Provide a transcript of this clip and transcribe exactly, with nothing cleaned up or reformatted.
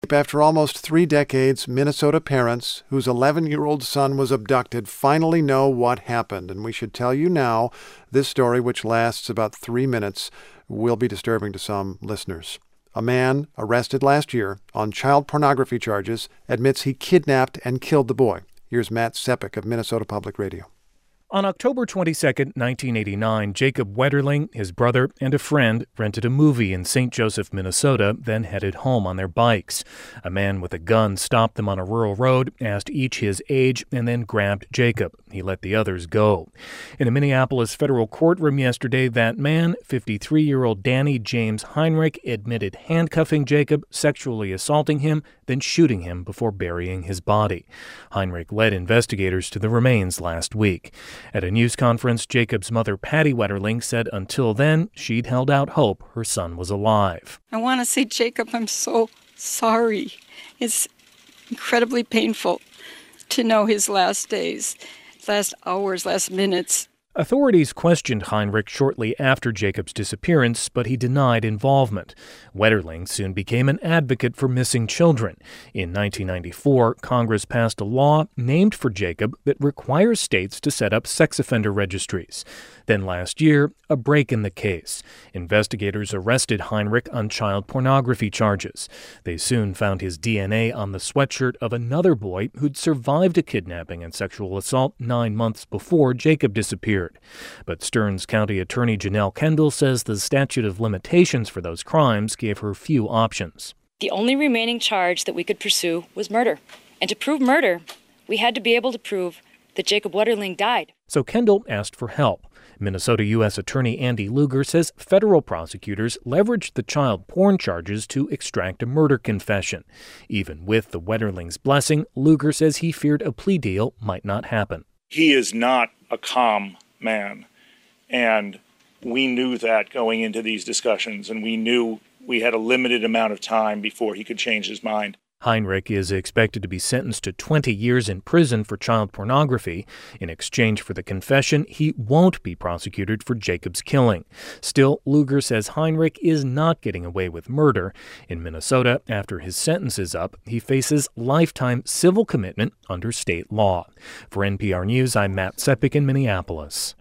After almost three decades, Minnesota parents whose eleven-year-old son was abducted finally know what happened. And we should tell you now, this story, which lasts about three minutes, will be disturbing to some listeners. A man arrested last year on child pornography charges admits he kidnapped and killed the boy. Here's Matt Sepik of Minnesota Public Radio. On October twenty-second, nineteen eighty-nine, Jacob Wetterling, his brother, and a friend rented a movie in Saint Joseph, Minnesota, then headed home on their bikes. A man with a gun stopped them on a rural road, asked each his age, and then grabbed Jacob. He let the others go. In a Minneapolis federal courtroom yesterday, that man, fifty-three-year-old Danny James Heinrich, admitted handcuffing Jacob, sexually assaulting him, then shooting him before burying his body. Heinrich led investigators to the remains last week. At a news conference, Jacob's mother, Patty Wetterling, said until then, she'd held out hope her son was alive. I want to say, Jacob, I'm so sorry. It's incredibly painful to know his last days, last hours, last minutes. Authorities questioned Heinrich shortly after Jacob's disappearance, but he denied involvement. Wetterling soon became an advocate for missing children. In nineteen ninety-four, Congress passed a law named for Jacob that requires states to set up sex offender registries. Then last year, a break in the case. Investigators arrested Heinrich on child pornography charges. They soon found his D N A on the sweatshirt of another boy who'd survived a kidnapping and sexual assault nine months before Jacob disappeared. But Stearns County Attorney Janelle Kendall says the statute of limitations for those crimes gave her few options. The only remaining charge that we could pursue was murder. And to prove murder, we had to be able to prove that Jacob Wetterling died. So Kendall asked for help. Minnesota U S Attorney Andy Lugar says federal prosecutors leveraged the child porn charges to extract a murder confession. Even with the Wetterling's blessing, Lugar says he feared a plea deal might not happen. He is not a calm man, and we knew that going into these discussions, and we knew we had a limited amount of time before he could change his mind. Heinrich is expected to be sentenced to twenty years in prison for child pornography. In exchange for the confession, he won't be prosecuted for Jacob's killing. Still, Lugar says Heinrich is not getting away with murder. In Minnesota, after his sentence is up, he faces lifetime civil commitment under state law. For N P R News, I'm Matt Sepik in Minneapolis.